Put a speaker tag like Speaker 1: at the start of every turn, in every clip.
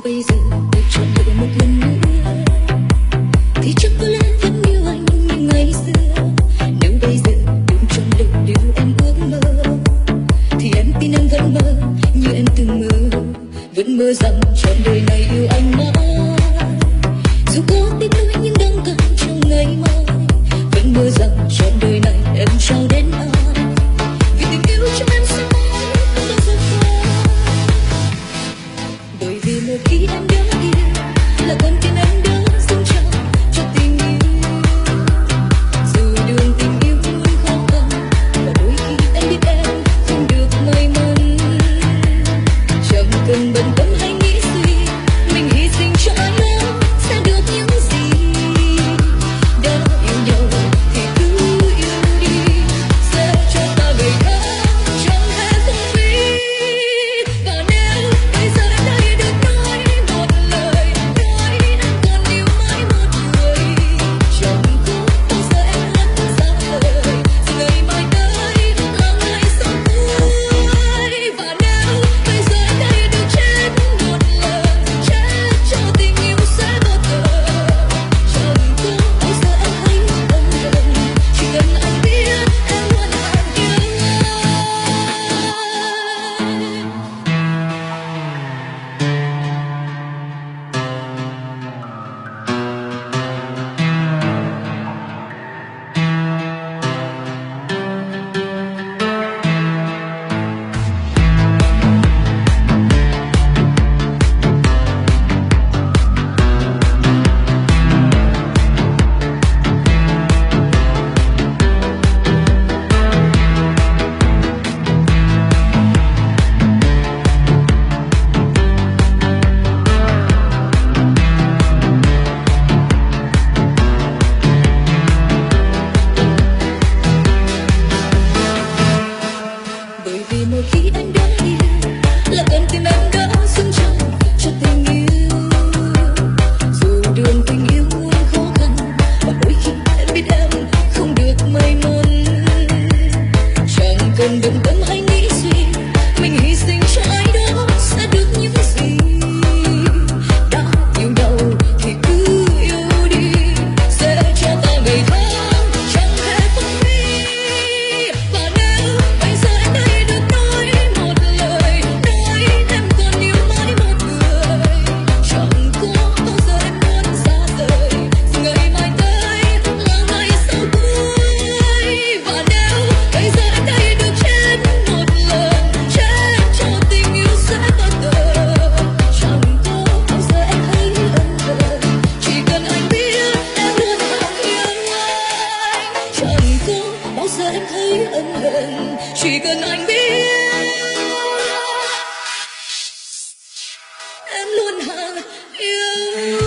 Speaker 1: bây giờ được chọn lựa một lần nữa thì chắc có lẽ vẫn yêu anh như ngày xưa. Nếu bây giờ đừng chọn lựa điều em ước mơ thì em tin em vẫn mơ như em từng mơ, vẫn mơ rằng trọn đời này yêu anh mãi. Dù có tiếc nuối nhưng đắng cay trong ngày mai, vẫn mơ rằng trọn đời này em trao đến ai. Vì tình yêu trong em sẽ mãi không bao giờ phai. Bởi vì một khi em đã yêu là con tim em đã dâng trao cho tình yêu. Dù đường tình yêu luôn khó khăn và đôi khi em biết em không được may mắn, chẳng cần bận tâm hay nghĩ suy, mình hy sinh cho ai đó sẽ được những gì. Đã yêu nhau thì cứ yêu đi, sẽ cho ta ngày tháng chẳng hề không phí. Và nếu bây giờ em đã được nói một lời, nói em còn yêu mãi một người, chẳng có bao giờ em hát ra lời, ngày mai tới là ngày sau cuối. Và nếu bây giờ em đã được chết một lần, chết cho tình yêu sẽ bất ngờ, chẳng có bao giờ em thấy ân hận, chỉ cần anh biết em luôn hàng yêu anh. Bởi vì một khi em đã yêu là con tim em đã dâng trao cho tình yêu. Dù đường tình yêu luôn khó khăn và đôi khi em biết em không được may mắn, chẳng cần bận tâm hay nghĩ suy, mình hy sinh cho ai đó sẽ được những gì. Đã yêu nhau thì cứ yêu đi, sẽ cho ta ngày tháng chẳng hề phung phí. Và nếu bây giờ em đã được nói một lời, nói em còn yêu mãi một người, chẳng có bao giờ em muốn xa rời, ngày mai tới là ngày sau cuối. Và nếu bây giờ em đã được chết một lần, chết cho tình yêu sẽ bất ngờ, chẳng có bao giờ em thấy ân hận, chỉ cần anh biết em luôn hàng yêu anh. Chẳng có bao giờ em thấy ân hận, chỉ cần anh biết em luôn hàng yêu.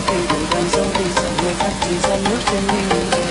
Speaker 2: khi tuổi đang dấu đi dòng người khác chỉ ra nước trên mi.